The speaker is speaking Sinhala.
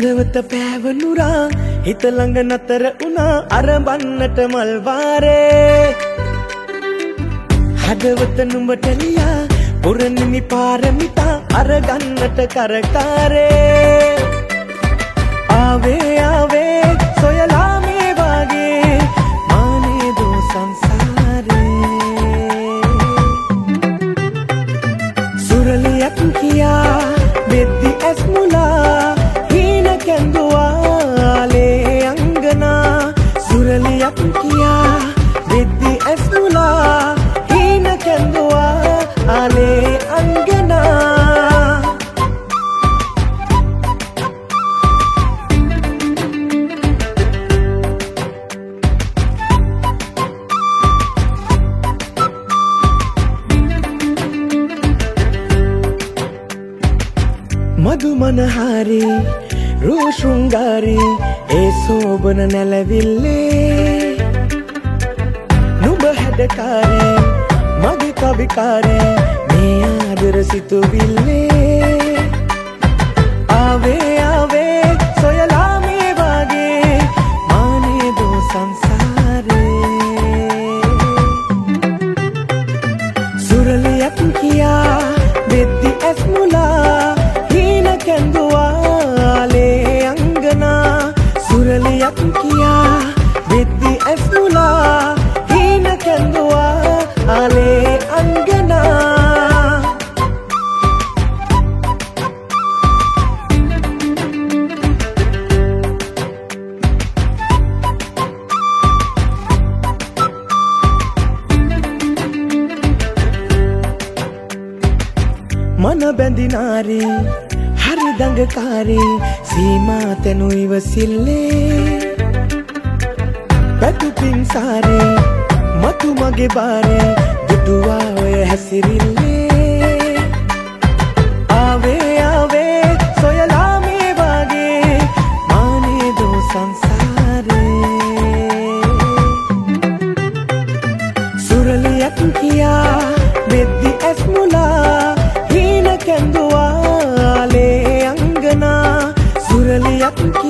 හදවත පෑවනුරා හිත ළඟ නතර වුණා අරඹන්නට මල් වාරේ හදවත නුඹට ලියා පුරනිමි පාරමිතා අරගන්නට කරකාරේ ආවේ ආවේ සොයලා මේ වාගේ මානේ දෝ සංසාරේ සුරලියක් කියා වෙද්දි ඇස් මුලා හීන කැඳුවාලේ අංගනා සුරලියක් කියා වෙද්දි ඇස් මුලා හීන කැඳුවාලේ අංගනා මధుමනහාරි රූශෘංගාරි ඒ සෝබන නැලවිල්ලේ නුඹ හැඩකාරි මගේ කවිකාරි මේ ආදර සිතුවිල්ලේ ආවේ ආවේ සොයලා මේ වාගේ මානේ දෝ සංසාරේ සුරලියක් කියා වෙද්දි ඇස් මුලා කැඳුවාලේ අංගනා සුරලියක් කියා වෙද්දි ඇස් මුලා හීන කැඳුවාලේ අංගනා මන බැඳිනාරි හරි දඟකාරී සීමා තැනු ඉවසිල්ලේ පැතුපින් සාරේ මතු මගේ බාරේ දුටුවා ඔය හැසිරිල්ලේ ආවේ ආවේ සොයලා මේ වාගේ මානේ දෝ සංසාරේ සුරලියක් කියා වෙද්දි ඇස් මුලා හීන කැඳුවා සුරලියක්